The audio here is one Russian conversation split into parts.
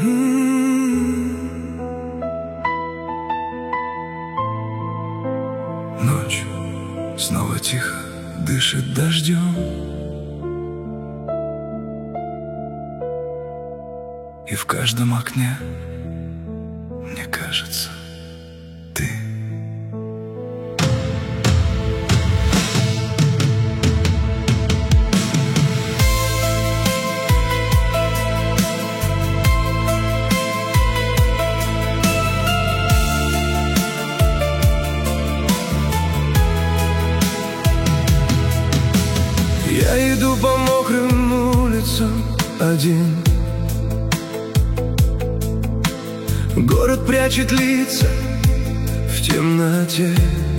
Ночь снова тихо дышит дождем, и в каждом окне, мне кажется, ты. Я иду по мокрым улицам один. Город прячет лица в темноте.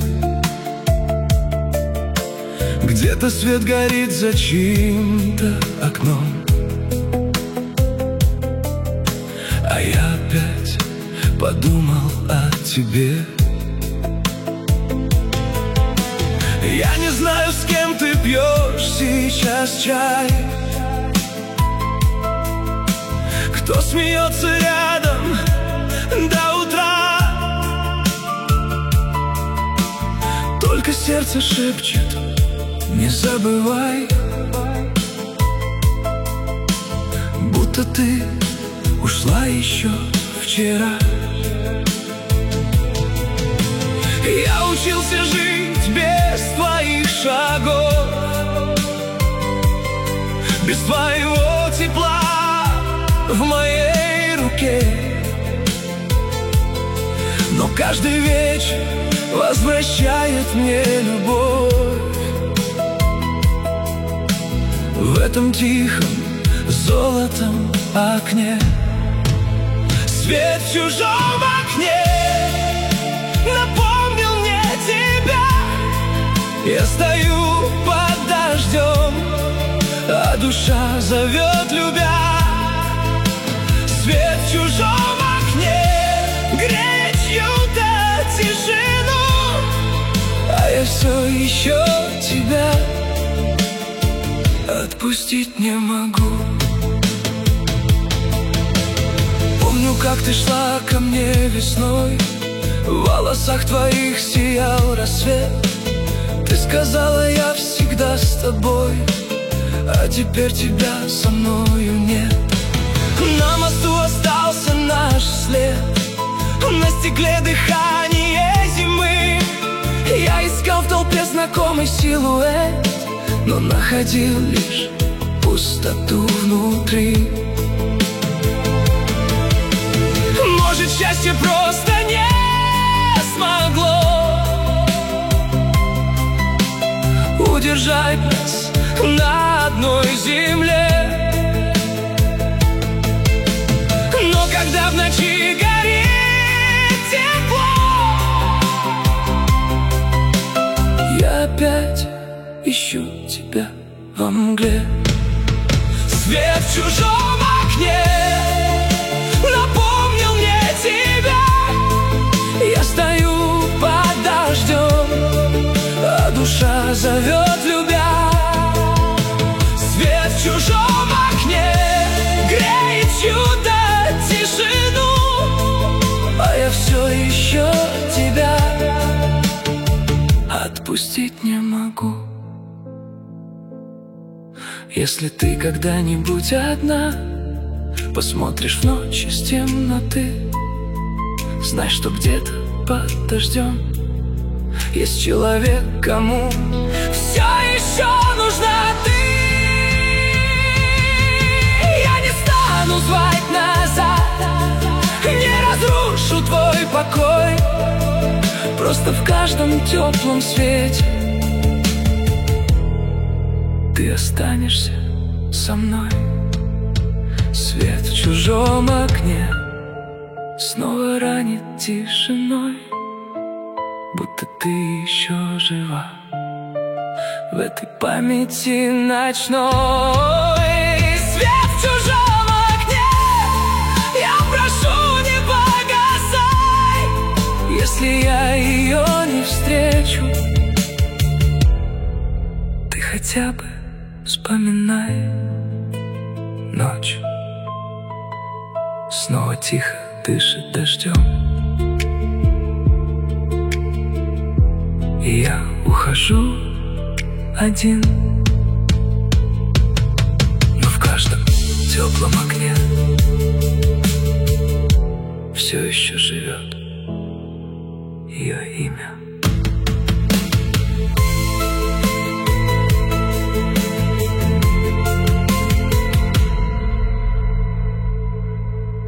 Где-то свет горит за чьим-то окном, а я опять подумал о тебе. Я не знаю, с кем ты пьешь сейчас чай, кто смеется рядом до утра. Только сердце шепчет: не забывай, будто ты ушла еще вчера. Я учился жить без твоих шагов, без твоего тепла в моей руке. Но каждый вечер возвращает мне любовь. В этом тихом золотом окне, свет в чужом окне напомнил мне тебя. Я стою под дождем, а душа зовет, любя. Свет в чужом окне греет чью-то тишину, а я все еще тебя отпустить не могу. Помню, как ты шла ко мне весной, в волосах твоих сиял рассвет. Ты сказала: я всегда с тобой, а теперь тебя со мною нет. На мосту остался наш след, на стекле дыхание зимы. Я искал в толпе знакомый силуэт, но находил лишь пустоту внутри. Может, счастье просто не смогло удержать нас на одной земле. Но когда в ночи горит тепло, я опять ищу тебя во мгле. Свет в чужом окне напомнил мне тебя. Я стою под дождем, а душа зовет, любя. Свет в чужом окне греет чью-то тишину, а я все еще тебя отпустить не могу. Если ты когда-нибудь одна посмотришь в ночь из темноты, знай, что где-то под дождем есть человек, кому все еще нужна ты. Я не стану звать назад, не разрушу твой покой. Просто в каждом теплом свете ты останешься со мной. Свет в чужом окне снова ранит тишиной, будто ты еще жива в этой памяти ночной. Свет в чужом окне, я прошу, не погасай. Если я ее не встречу, ты хотя бы вспоминай. Ночь снова тихо дышит дождем. И я ухожу один, но в каждом теплом окне все еще живет ее имя.